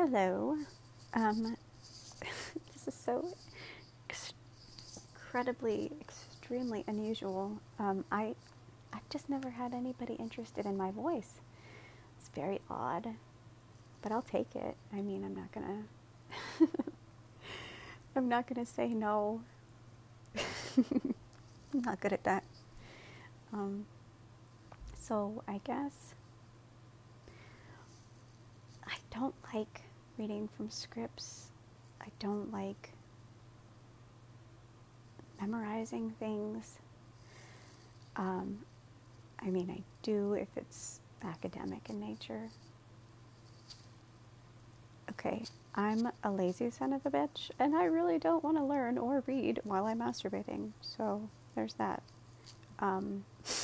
Hello. Um, this is so incredibly, extremely unusual. I've just never had anybody interested in my voice. It's very odd, but I'll take it. I mean, I'm not gonna say no. I'm not good at that. Um, so I guess I don't like reading from scripts. I don't like memorizing things. Um, I mean, I do if it's academic in nature. Okay, I'm a lazy son of a bitch, and I really don't want to learn or read while I'm masturbating. So there's that. Um,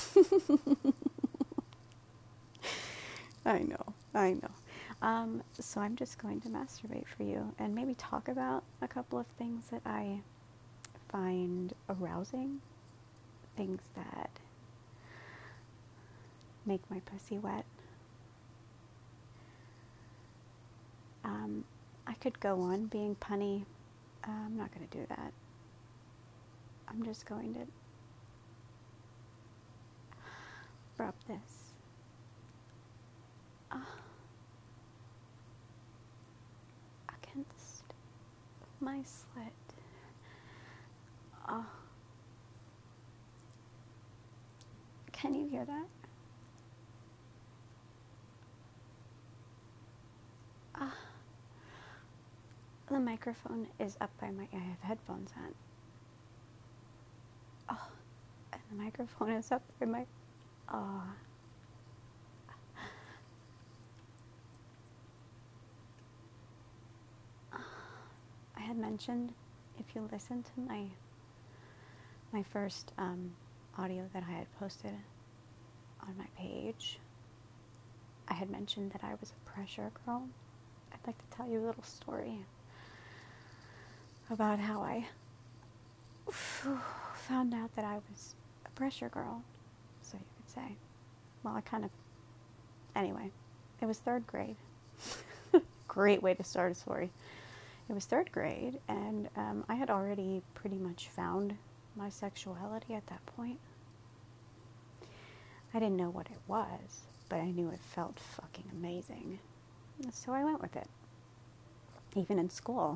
I know. So I'm just going to masturbate for you and maybe talk about a couple of things that I find arousing, things that make my pussy wet. I could go on being punny. I'm not going to do that. I'm just going to rub this against my slit. Can you hear that? The microphone is up by I have headphones on. And the microphone is up by my, I had mentioned, if you listen to my first audio that I had posted on my page, I had mentioned that I was a pressure girl. I'd like to tell you a little story about how I found out that I was a pressure girl, so you could say. Well, anyway, it was third grade. Great way to start a story. It was third grade, and I had already pretty much found my sexuality at that point. I didn't know what it was, but I knew it felt fucking amazing. So I went with it. Even in school.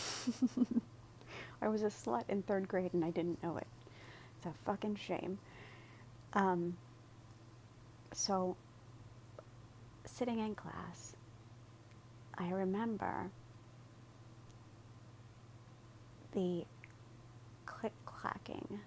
I was a slut in third grade and I didn't know it. It's a fucking shame. So, sitting in class, I remember the click-clacking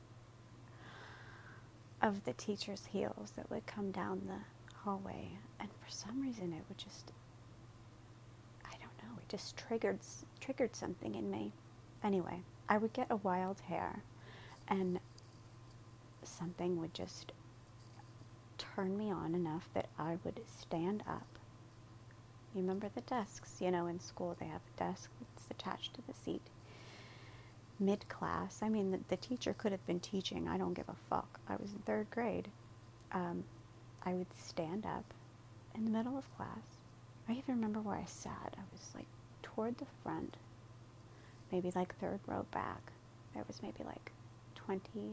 of the teacher's heels that would come down the hallway, and for some reason it would just, I don't know, it just triggered something in me. Anyway, I would get a wild hair, and something would just turn me on enough that I would stand up. You remember the desks, in school they have a desk that's attached to the seat. Mid-class, I mean, the teacher could have been teaching, I don't give a fuck. I was in third grade. I would stand up in the middle of class. I even remember where I sat. I was like toward the front, maybe like third row back. There was maybe like 20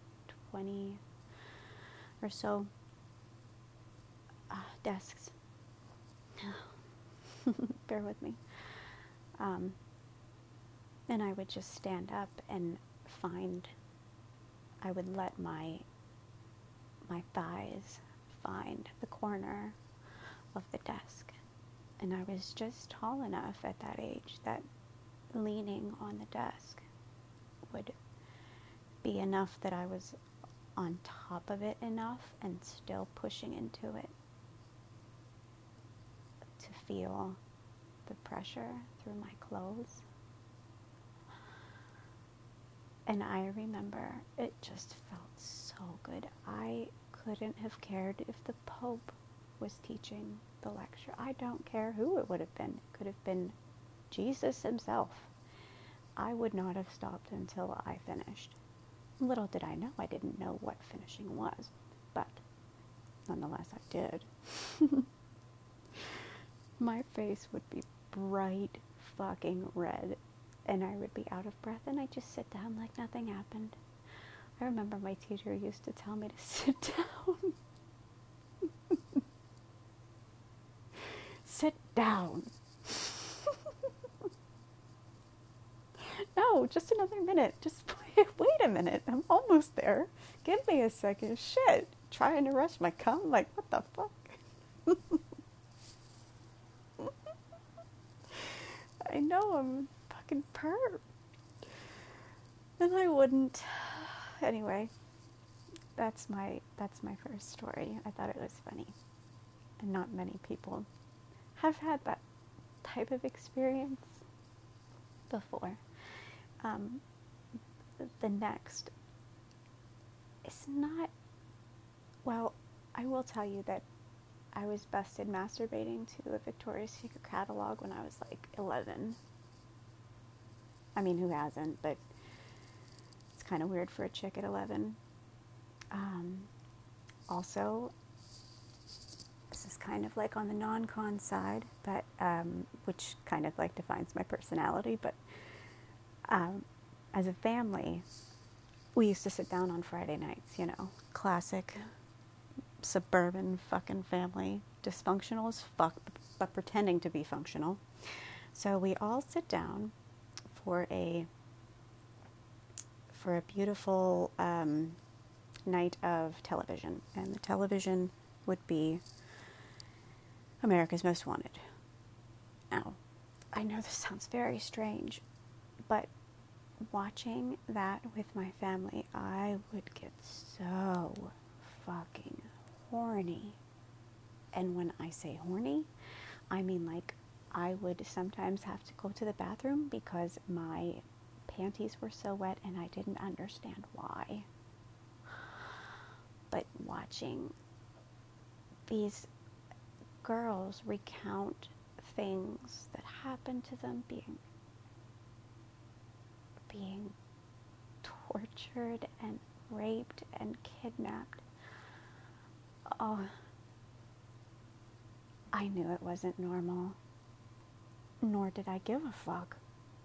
or so desks. Bear with me. And I would just stand up and I would let my thighs find the corner of the desk. And I was just tall enough at that age that leaning on the desk would be enough that I was on top of it enough and still pushing into it to feel the pressure through my clothes. And I remember it just felt so good. I couldn't have cared if the Pope was teaching the lecture. I don't care who it would have been. It could have been Jesus himself. I would not have stopped until I finished. Little did I know I didn't know what finishing was, but nonetheless I did. My face would be bright fucking red, and I would be out of breath, and I'd just sit down like nothing happened. I remember my teacher used to tell me to sit down. Sit down. No, just another minute. Just wait a minute. I'm almost there. Give me a second. Shit. Trying to rush my cum? Like, what the fuck? I know I'm a fucking perv. And I wouldn't. Anyway, that's my first story. I thought it was funny. And not many people have had that type of experience before. The next is not, well, I will tell you that I was busted masturbating to a Victoria's Secret catalog when I was like 11. I mean, who hasn't, but it's kind of weird for a chick at 11. Also, this is kind of like on the non-con side, but which kind of like defines my personality, but as a family, we used to sit down on Friday nights, you know, classic suburban fucking family, dysfunctional as fuck, but pretending to be functional. So we all sit down for a beautiful night of television, and the television would be America's Most Wanted. Now, I know this sounds very strange, but watching that with my family, I would get so fucking horny. And when I say horny, I mean like I would sometimes have to go to the bathroom because my panties were so wet and I didn't understand why. But watching these girls recount things that happened to them, being tortured and raped and kidnapped. Oh, I knew it wasn't normal, nor did I give a fuck.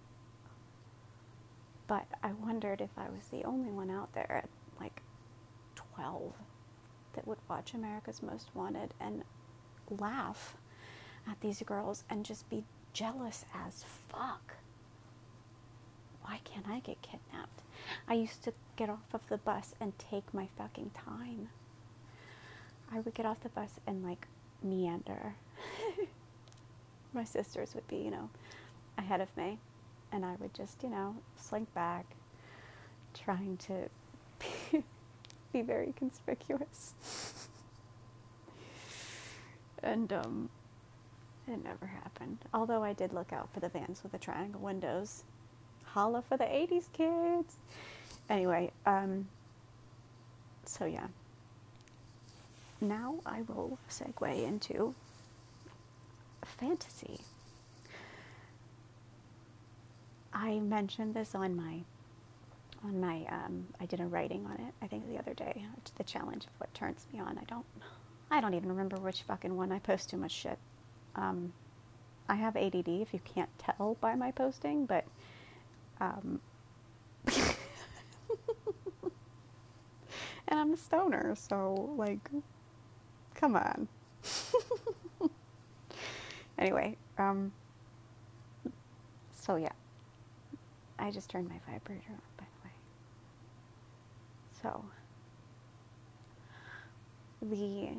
But I wondered if I was the only one out there at like 12 that would watch America's Most Wanted and laugh at these girls and just be jealous as fuck. Why can't I get kidnapped? I used to get off of the bus and take my fucking time. I would get off the bus and like meander. My sisters would be, you know, ahead of me, and I would just, you know, slink back, trying to be very conspicuous. And it never happened. Although I did look out for the vans with the triangle windows. Holla for the 80s kids. Anyway, so yeah. Now I will segue into fantasy. I mentioned this on my I did a writing on it, I think the other day, the challenge of what turns me on. I don't even remember which fucking one. I post too much shit. I have ADD, if you can't tell by my posting, but and I'm a stoner, so like, come on. Anyway, so yeah, I just turned my vibrator on, by the way. So, the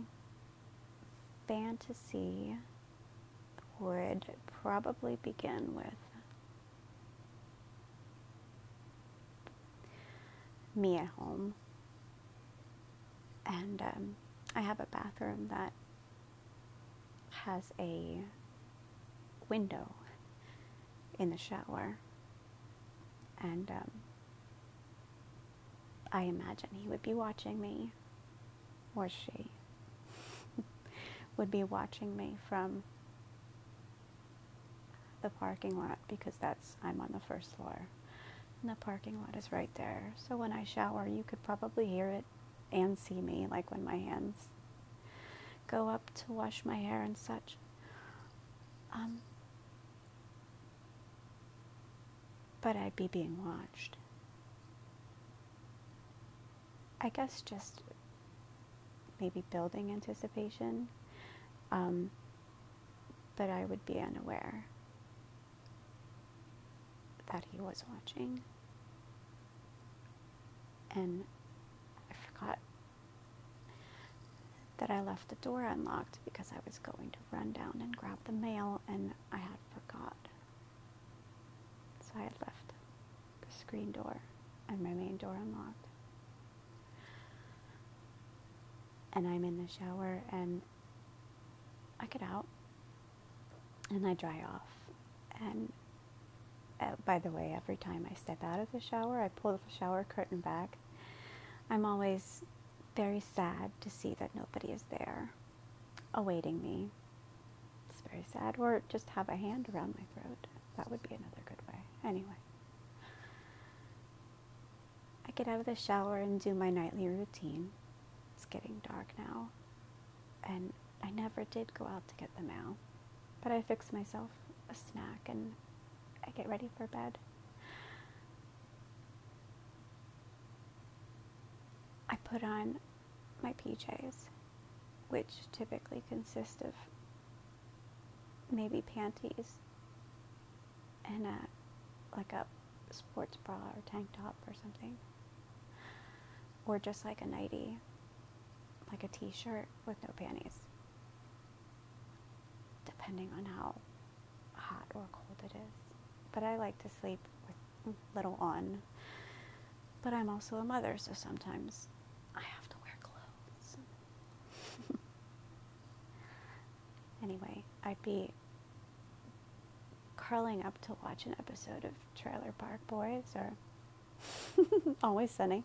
fantasy would probably begin with me at home, and I have a bathroom that has a window in the shower, and I imagine he would be watching me, or she would be watching me from the parking lot, because I'm on the first floor, and the parking lot is right there. So when I shower, you could probably hear it and see me, like when my hands go up to wash my hair and such. but I'd be being watched. I guess just maybe building anticipation, but I would be unaware that he was watching. And I forgot that I left the door unlocked because I was going to run down and grab the mail, and I had forgot. So I had left the screen door and my main door unlocked. And I'm in the shower, and I get out and I dry off. And by the way, every time I step out of the shower, I pull the shower curtain back. I'm always very sad to see that nobody is there awaiting me. It's very sad. Or just have a hand around my throat. That would be another good way. Anyway. I get out of the shower and do my nightly routine. It's getting dark now. And I never did go out to get the mail. But I fix myself a snack and I get ready for bed. I put on my PJs, which typically consist of maybe panties and like a sports bra or tank top or something. Or just like a nightie, like a t-shirt with no panties, depending on how hot or cold it is. But I like to sleep with little on. But I'm also a mother, so sometimes I have to wear clothes. Anyway, I'd be curling up to watch an episode of Trailer Park Boys or Always Sunny.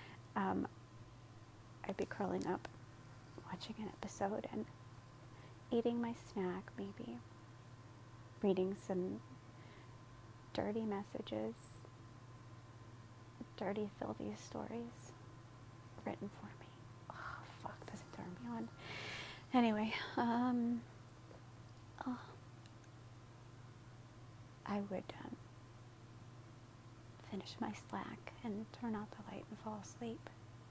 I'd be curling up, watching an episode and eating my snack, maybe reading some dirty messages, dirty, filthy stories written for me. Oh, fuck, does it turn me on? Anyway, I would finish my Slack and turn out the light and fall asleep.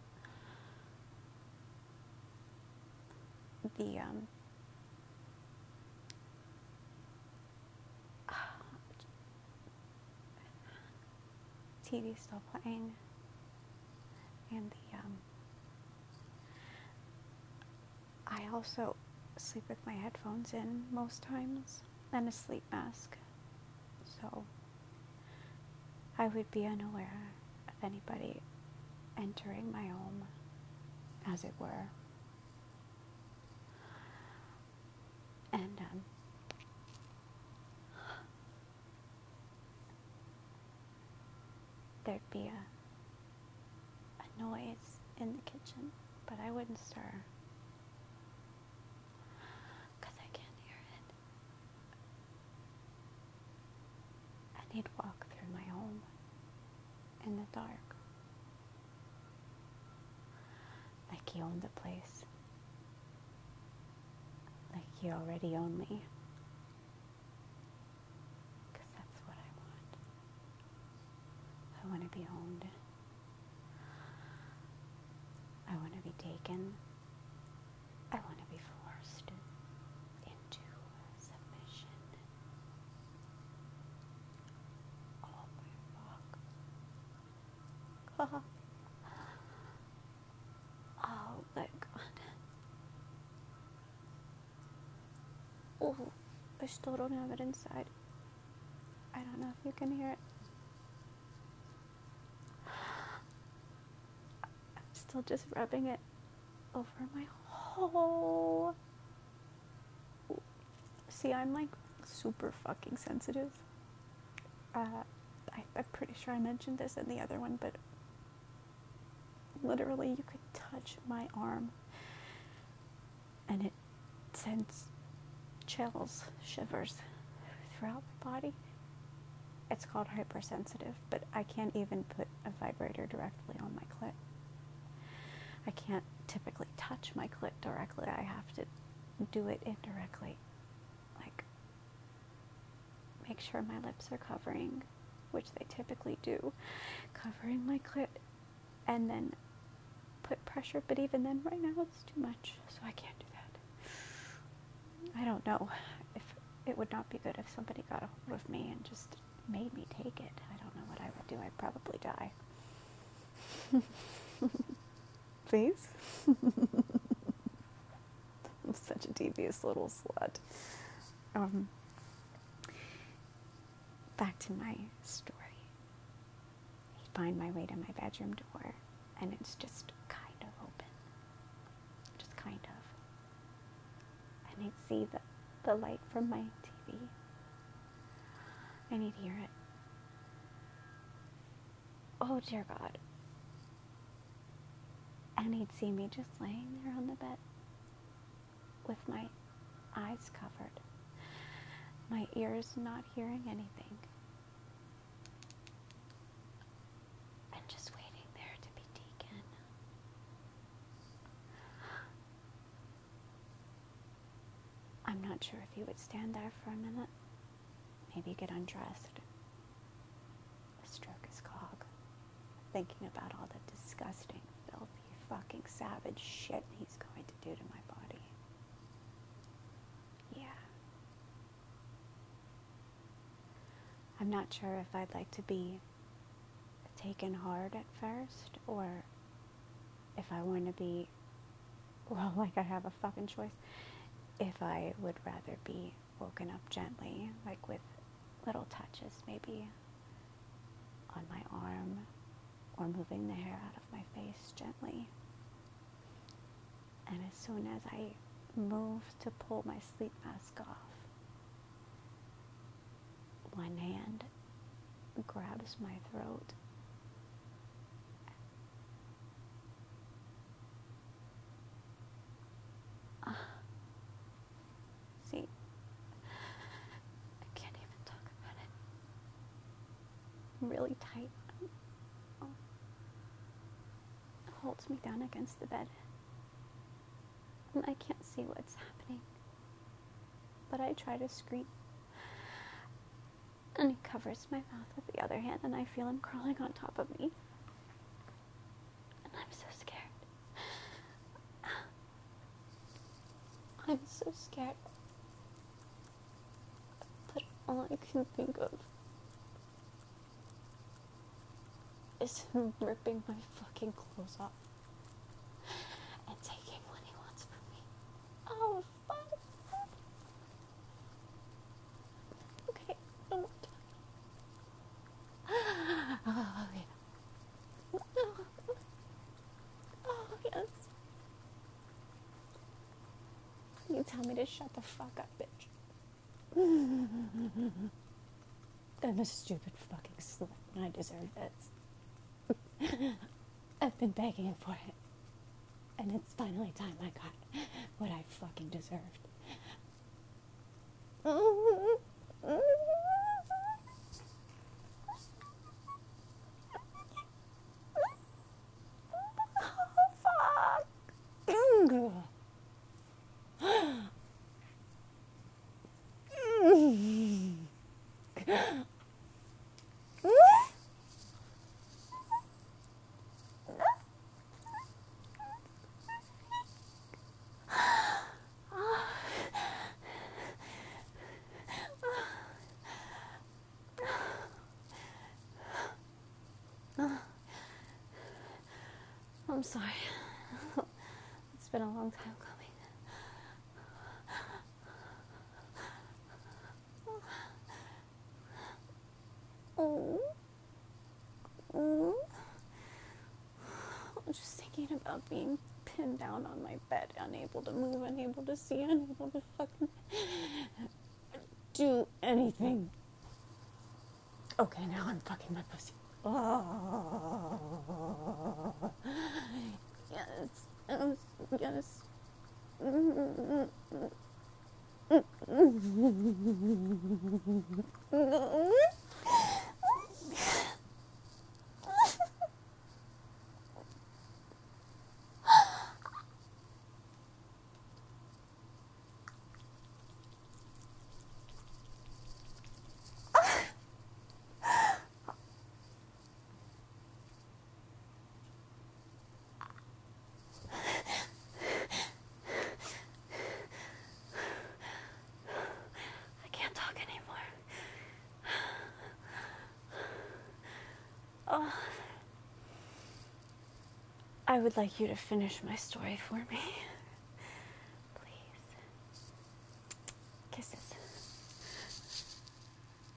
The TV's still playing, and I also sleep with my headphones in most times and a sleep mask, so I would be unaware of anybody entering my home, as it were. And there'd be a noise in the kitchen, but I wouldn't stir because I can't hear it. And he'd walk through my home in the dark, like he owned the place, like he already owned me. I want to be owned. I want to be taken. I want to be forced into submission. Oh my fuck. Oh my god. Oh, I still don't have it inside. I don't know if you can hear it. Still just rubbing it over my whole. See, I'm like super fucking sensitive. I'm pretty sure I mentioned this in the other one, but literally you could touch my arm and it sends chills, shivers throughout my body. It's called hypersensitive, but I can't even put a vibrator directly on my clit. I can't typically touch my clit directly. I have to do it indirectly. Like, make sure my lips are covering which they typically do, covering my clit, and then put pressure, but even then right now it's too much, so I can't do that. I don't know if it would not be good if somebody got a hold of me and just made me take it. I don't know what I would do. I'd probably die. Please? I'm such a devious little slut. Back to my story. I find my way to my bedroom door, and it's just kind of open. Just kind of. And I'd see the light from my TV. And I'd hear it. Oh, dear God. And he'd see me just laying there on the bed with my eyes covered, my ears not hearing anything, and just waiting there to be taken. I'm not sure if he would stand there for a minute, maybe get undressed, stroke his cog, thinking about all the disgusting, filthy, fucking savage shit he's going to do to my body. Yeah. I'm not sure if I'd like to be taken hard at first, or if I want to be, well, like I have a fucking choice, if I would rather be woken up gently, like with little touches maybe on my arm, or moving the hair out of my face gently. And as soon as I move to pull my sleep mask off, one hand grabs my throat. See, I can't even talk about it. Really tight. Holds me down against the bed. And I can't see what's happening. But I try to scream. And he covers my mouth with the other hand, and I feel him crawling on top of me. And I'm so scared. I'm so scared. But all I can think of is him ripping my fucking clothes off and taking what he wants from me. Oh, fuck. Okay, one more time. Oh, yeah. Oh, yes. You tell me to shut the fuck up, bitch. I'm a stupid fucking slut, and I deserve this. I've been begging for it, and it's finally time I got what I fucking deserved. Oh, fuck. I'm sorry. It's been a long time coming. I'm just thinking about being pinned down on my bed, unable to move, unable to see, unable to fucking do anything. Okay, now I'm fucking my pussy. Oh, yes, yes. I would like you to finish my story for me.